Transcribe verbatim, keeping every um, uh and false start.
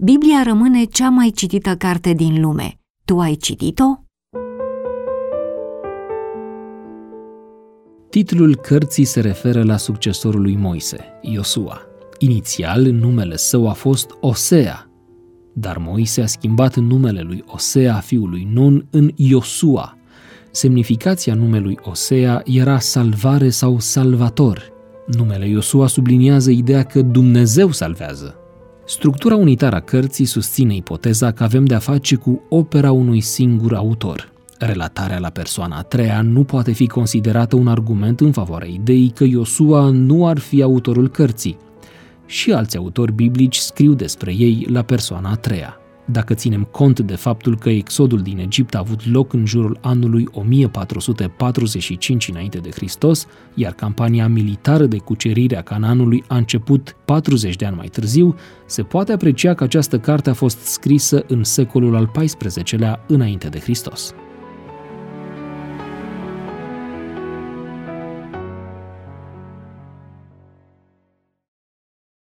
Biblia rămâne cea mai citită carte din lume. Tu ai citit-o? Titlul cărții se referă la succesorul lui Moise, Iosua. Inițial, numele său a fost Osea, dar Moise a schimbat numele lui Osea, fiul lui Nun, în Iosua. Semnificația numelui Osea era salvare sau salvator. Numele Iosua subliniază ideea că Dumnezeu salvează. Structura unitară a cărții susține ipoteza că avem de-a face cu opera unui singur autor. Relatarea la persoana a treia nu poate fi considerată un argument în favoarea ideii că Iosua nu ar fi autorul cărții. Și alți autori biblici scriu despre ei la persoana a treia. Dacă ținem cont de faptul că exodul din Egipt a avut loc în jurul anului o mie patru sute patruzeci și cinci înainte de Hristos, iar campania militară de cucerire a Canaanului a început patruzeci de ani mai târziu, se poate aprecia că această carte a fost scrisă în secolul al paisprezecelea înainte de Hristos.